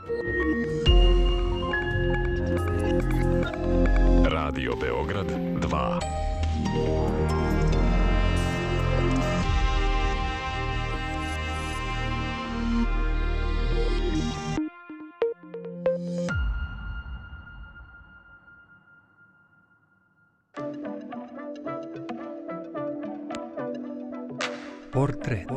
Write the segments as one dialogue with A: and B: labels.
A: Radio Beograd 2.
B: Portret.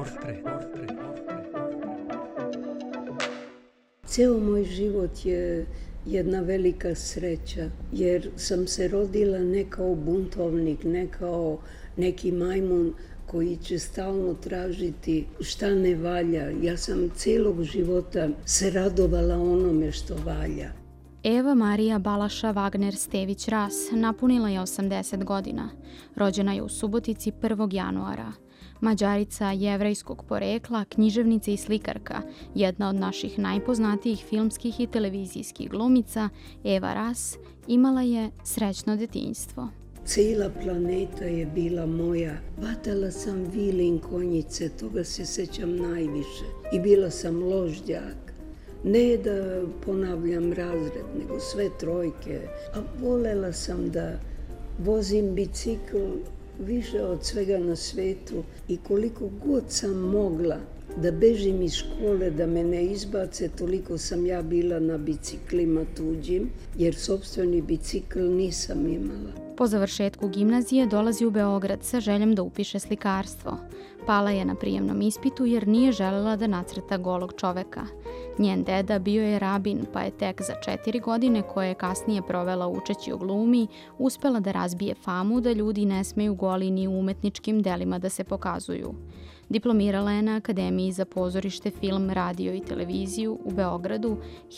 C: Ceo moj život je jedna velika sreća, jer sam se rodila ne kao buntovnik, ne kao neki majmun koji će stalno tražiti šta ne valja. Ja sam celog života se radovala onome što valja.
D: Eva Marija Balaša Wagner Stević Ras napunila je 80 godina. Rođena je u Subotici 1. januara. Mađarica jevrejskog porekla, književnica i slikarka, jedna od naših najpoznatijih filmskih i televizijskih glumica, Eva Ras, imala je srećno detinjstvo.
C: Cijela planeta je bila moja. Vatala sam vilin konjice, toga se sećam najviše. I bila sam ložđak. Ne da ponavljam razred, nego sve trojke. A volela sam da vozim bicikl više od svega na svetu i koliko god sam mogla da bežim iz škole, da me ne izbace, toliko sam ja bila na biciklima tuđim, jer sopstveni bicikl nisam imala.
D: Po završetku gimnazije dolazi u Beograd sa željom da upiše slikarstvo. Pala je na prijemnom ispitu jer nije želela da nacrta golog čoveka. Njen deda bio je rabin, pa je tek za 4 godine, koje je kasnije provela učeći o glumi, uspela da razbije famu da ljudi ne smeju goli ni u umetničkim delima da se pokazuju. Diplomirala je na Akademiji za pozorište, film, radio i televiziju u Beogradu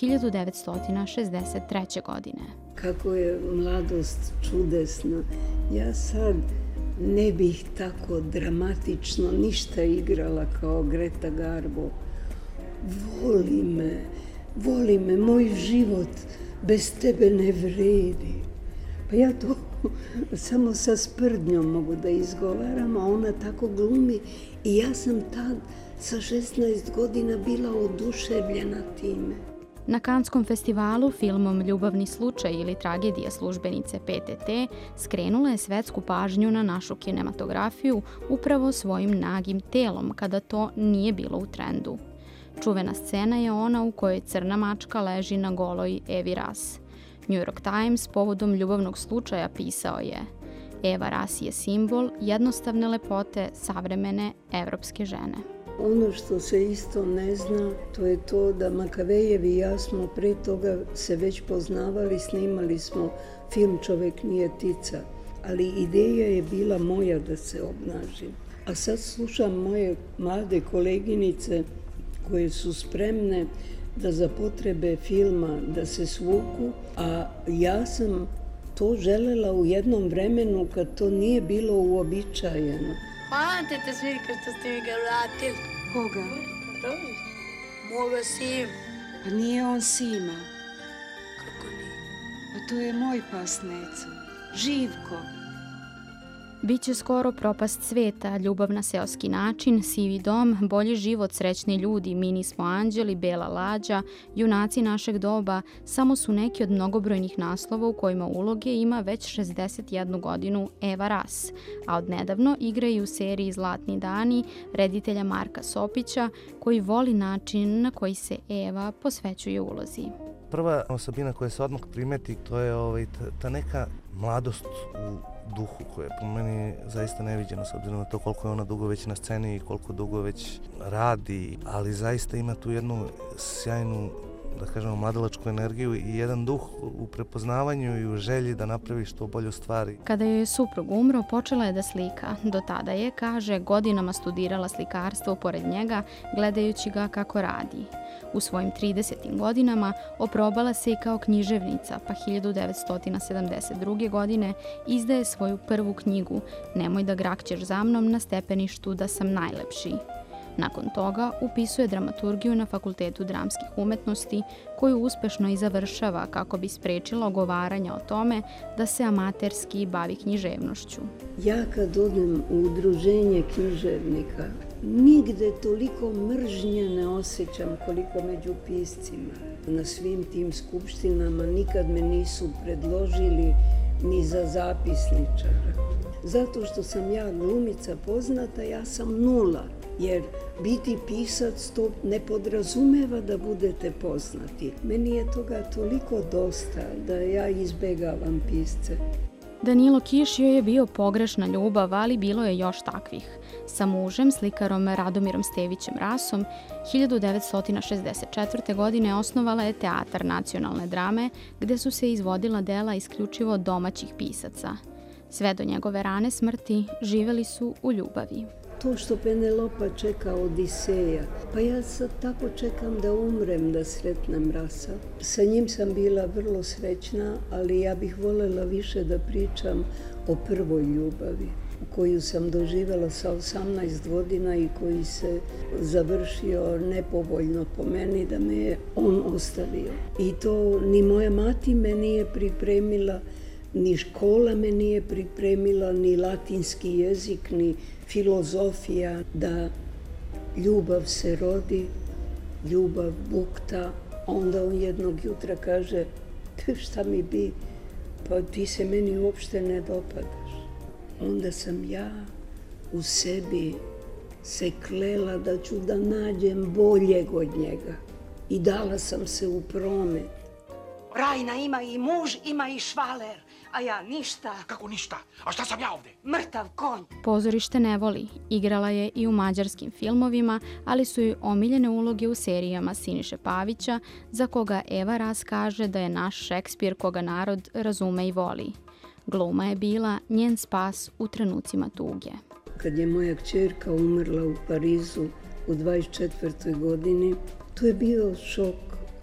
D: 1963. godine.
C: Kako je mladost čudesna. Ja sad ne bih tako dramatično ništa igrala kao Greta Garbo. Voli me, moj život bez tebe ne vredi. Pa ja to samo sa sprdnjom mogu da izgovaram, a ona tako glumi i ja sam tad sa 16 godina bila oduševljena time.
D: Na Kanskom festivalu filmom Ljubavni slučaj ili Tragedija službenice PTT skrenula je svetsku pažnju na našu kinematografiju upravo svojim nagim telom kada to nije bilo u trendu. Čuvena scena je ona u kojoj crna mačka leži na goloj Evi Ras. New York Times povodom ljubavnog slučaja pisao je: Eva Ras je simbol jednostavne lepote savremene evropske žene.
C: Ono što se isto ne zna, to je to da Makavejev i ja smo pre toga se već poznavali, snimali smo film Čovek nije tica, ali ideja je bila moja da se obnažim. A sad slušam moje mlade koleginice koje su spremne da za potrebe filma da se svuku, a ja sam to želela u jednom vremenu kad to nije bilo uobičajeno.
E: Hvala te Svirka što ste mi ga vratili.
F: Koga?
E: Moga Sima.
F: Pa nije on Sima.
E: Kako nije?
F: Pa to je moj pas Neco. Živko.
D: Biće skoro propast sveta, ljubav na seoski način, sivi dom, bolji život, srećni ljudi, mi nismo anđeli, bela lađa, junaci našeg doba, samo su neki od mnogobrojnih naslova u kojima uloge ima već 61 godinu Eva Ras, a odnedavno igra i u seriji Zlatni dani reditelja Marka Sopića, koji voli način na koji se Eva posvećuje ulozi.
G: Prva osobina koja se odmah primeti, to je ta neka mladost u duhu koja je po meni zaista neviđena, s obzirom na to koliko je ona dugo već na sceni i koliko dugo već radi, ali zaista ima tu jednu sjajnu, da kažemo, mladalačku energiju i jedan duh u prepoznavanju i u želji da napravi što bolju stvari.
D: Kada joj je suprug umro, počela je da slika. Do tada je, kaže, godinama studirala slikarstvo pored njega, gledajući ga kako radi. U svojim 30. godinama oprobala se i kao književnica, pa 1972. godine izdaje svoju prvu knjigu Nemoj da grakćeš za mnom na stepeništu da sam najlepši. Nakon toga upisuje dramaturgiju na Fakultetu dramskih umetnosti, koju uspešno i završava kako bi sprečila ogovaranja o tome da se amaterski bavi književnošću.
C: Ja kad odem u udruženje književnika, nigde toliko mržnje ne osjećam koliko među piscima. Na svim tim skupštinama nikad me nisu predložili ni za zapisničara. Zato što sam ja glumica poznata, ja sam nula. Jer biti pisac to ne podrazumeva da budete poznati. Meni je toga toliko dosta da ja izbegavam pisce.
D: Danilo Kiš joj je bio pogrešna ljubav, ali bilo je još takvih. Sa mužem, slikarom Radomirom Stevićem Rasom, 1964. godine osnovala je Teatar nacionalne drame, gde su se izvodila dela isključivo domaćih pisaca. Sve do njegove rane smrti živeli su u ljubavi.
C: To što Penelopa čeka Odiseja, pa ja sad tako čekam da umrem, da sretnem Rasa. Sa njim sam bila vrlo srećna, ali ja bih voljela više da pričam o prvoj ljubavi, koju sam doživjela sa 18 godina i koji se završio nepovoljno po meni, da me je on ostavio. I to ni moja mati me nije pripremila, ni škola me nije pripremila, ni latinski jezik, ni filozofija, da ljubav se rodi, ljubav bukta. Onda on jednog jutra kaže, šta mi bi, pa ti se meni uopšte ne dopadaš. Onda sam ja u sebi se klela da ću da nađem boljeg od njega. I dala sam se u promet.
F: Rajna ima i muž, ima i švaler, a ja ništa.
H: Kako ništa? A šta sam ja ovde?
F: Mrtav konj.
D: Pozorište ne voli. Igrala je i u mađarskim filmovima, ali su joj omiljene uloge u serijama Siniše Pavića, za koga Eva Ras kaže da je naš Šekspir koga narod razume i voli. Gluma je bila njen spas u trenucima tuge.
C: Kad je moja kćerka umrla u Parizu u 24. godini, to je bio šok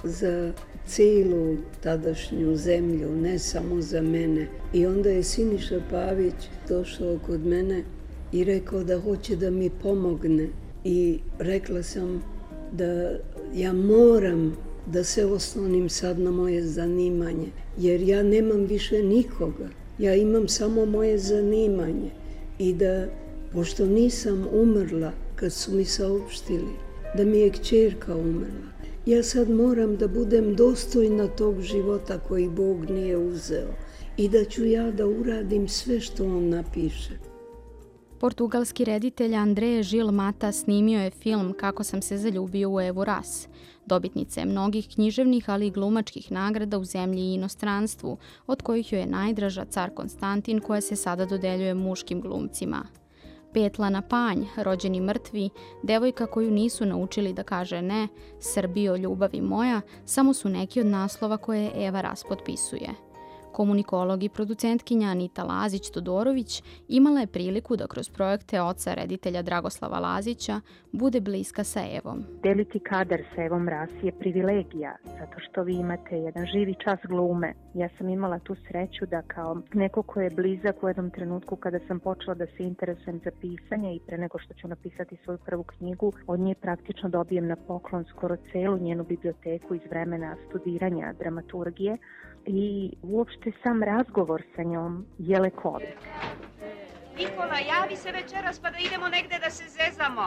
C: za cijelu tadašnju zemlju, ne samo za mene. I onda je Siniša Pavić došao kod mene i rekao da hoće da mi pomogne. I rekla sam da ja moram da se oslonim sad na moje zanimanje, jer ja nemam više nikoga. Ja imam samo moje zanimanje. I da, pošto nisam umrla kad su mi saopštili da mi je kćerka umrla, ja sad moram da budem dostojna tog života koji Bog nije uzeo i da ću ja da uradim sve što on napiše.
D: Portugalski reditelj André Gil Mata snimio je film Kako sam se zaljubio u Evu Ras. Dobitnica je mnogih književnih, ali i glumačkih nagrada u zemlji i inostranstvu, od kojih joj je najdraža Car Konstantin, koja se sada dodeljuje muškim glumcima. Petlana Panj, Rođeni mrtvi, Devojka koju nisu naučili da kaže ne, Srbijo ljubavi moja, samo su neki od naslova koje Eva Ras potpisuje. Komunikolog i producentkinja Anita Lazić-Todorović imala je priliku da kroz projekte oca reditelja Dragoslava Lazića bude bliska sa Evom.
I: Deliti kadar sa Evom Ras je privilegija, zato što vi imate jedan živi čas glume. Ja sam imala tu sreću da kao neko ko je blizak u jednom trenutku kada sam počela da se interesujem za pisanje i pre nego što ću napisati svoju prvu knjigu, od nje praktično dobijem na poklon skoro celu njenu biblioteku iz vremena studiranja dramaturgije. I uopšte sam razgovor sa njom je lekovit.
F: Nikola, javi se večeras pa da idemo negde da se zezamo.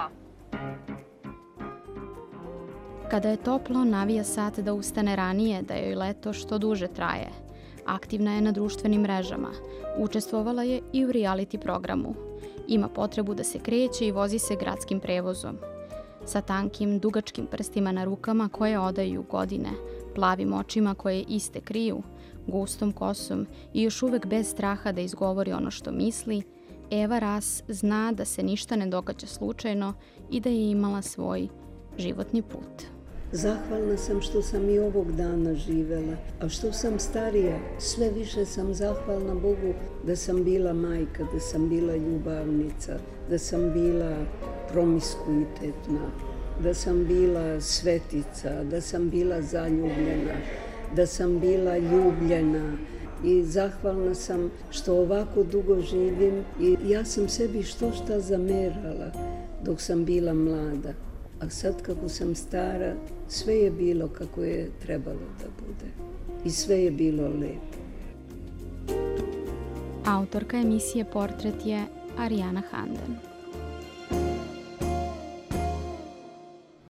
D: Kada je toplo, navija sat da ustane ranije, da joj leto što duže traje. Aktivna je na društvenim mrežama. Učestvovala je i u reality programu. Ima potrebu da se kreće i vozi se gradskim prevozom. Sa tankim, dugačkim prstima na rukama koje odaju godine, plavim očima koje iste kriju, gustom kosom i još uvek bez straha da izgovori ono što misli, Eva Ras zna da se ništa ne događa slučajno i da je imala svoj životni put.
C: Zahvalna sam što sam i ovog dana živela, a što sam starija, sve više sam zahvalna Bogu da sam bila majka, da sam bila ljubavnica, da sam bila promiskuitetna, da sam bila svetica, da sam bila zaljubljena, da sam bila ljubljena. I zahvalna sam što ovako dugo živim i ja sam sebi što šta zamerala dok sam bila mlada. A sad kako sam stara, sve je bilo kako je trebalo da bude. I sve je bilo lepo.
D: Autorka emisije Portret je Arijana Handen.